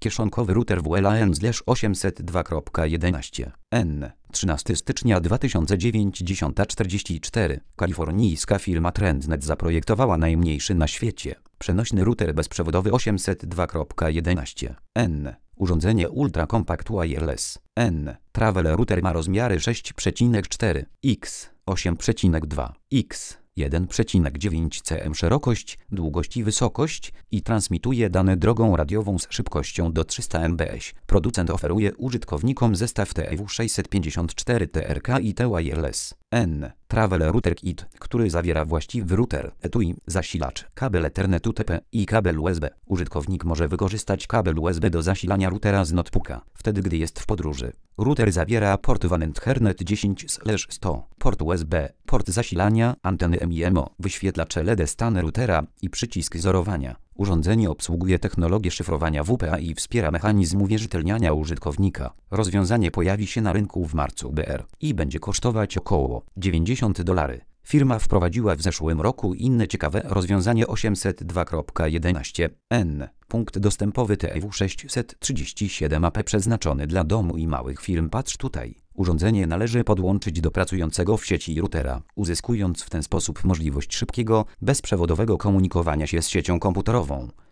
Kieszonkowy router WLAN/802.11 N. 13 stycznia 2009 10:44. Kalifornijska firma TrendNet zaprojektowała najmniejszy na świecie przenośny router bezprzewodowy 802.11 N. Urządzenie Ultra Compact Wireless N. Travel Router ma rozmiary 6,4 x 8,2 x 1,9 cm szerokość, długość i wysokość i transmituje dane drogą radiową z szybkością do 300 mbps. Producent oferuje użytkownikom zestaw TEW654 TRK i T-Wireless N. Travel Router Kit, który zawiera właściwy router, etui, zasilacz, kabel Ethernet UTP i kabel USB. Użytkownik może wykorzystać kabel USB do zasilania routera z notebooka, wtedy gdy jest w podróży. Router zawiera port WAN Ethernet 10/100, port USB, port zasilania, anteny MIMO, wyświetlacz LED stan routera i przycisk zorowania. Urządzenie obsługuje technologię szyfrowania WPA i wspiera mechanizm uwierzytelniania użytkownika. Rozwiązanie pojawi się na rynku w marcu br. i będzie kosztować około $90. Firma wprowadziła w zeszłym roku inne ciekawe rozwiązanie 802.11 N. Punkt dostępowy TEW637AP przeznaczony dla domu i małych firm. Patrz tutaj. Urządzenie należy podłączyć do pracującego w sieci routera, uzyskując w ten sposób możliwość szybkiego, bezprzewodowego komunikowania się z siecią komputerową.